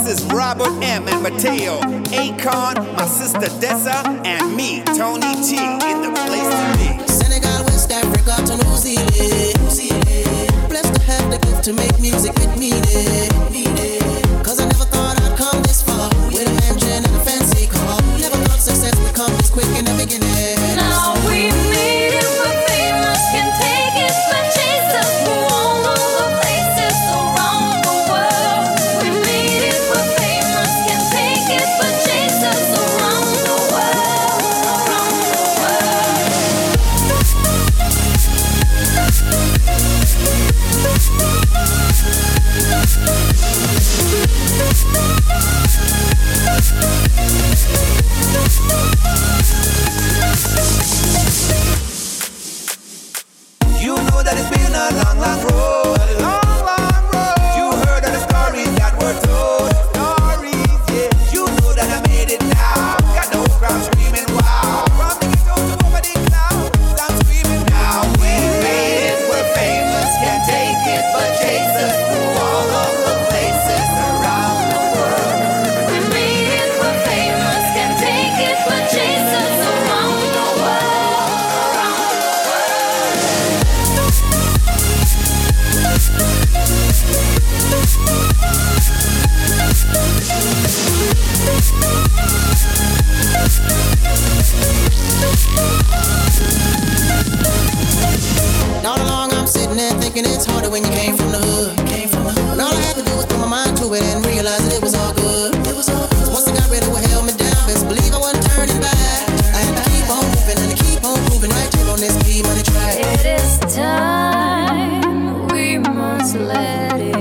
is Robert M. and Mateo, Akon, my sister Dessa, and me, Tony T, in the place to be. Senegal, West Africa to New Zealand. Blessed to have the gift to make music with me there. Cause I never thought I'd come this far with a mansion and a fancy car. Never thought success would come this quick in the beginning. Now we made it, we're famous, can take it, but chase us through all of the places around the world. We made it, we're famous, can take it, but chase us around the world, around the world. You know that it's been a long, long road. A long, long road. You heard of the stories that were told. Stories, yeah. You know that I made it now. Got the whole crowd screaming, wow. From the ghetto to over the clouds, I'm screaming now. We made it, we're famous. Can't take it, but chase us through all of the places around the world. We made it, we're famous, can take it, but chase us around the world, around the world. All along I'm sitting there thinking it's harder when you came from the hood. And all I had to do was put my mind to it and realize that it was all good. Once I got rid of what held me down, best believe I wasn't turning back. I had to keep on moving and to keep on moving right here on this P Money track. It is time, we must let it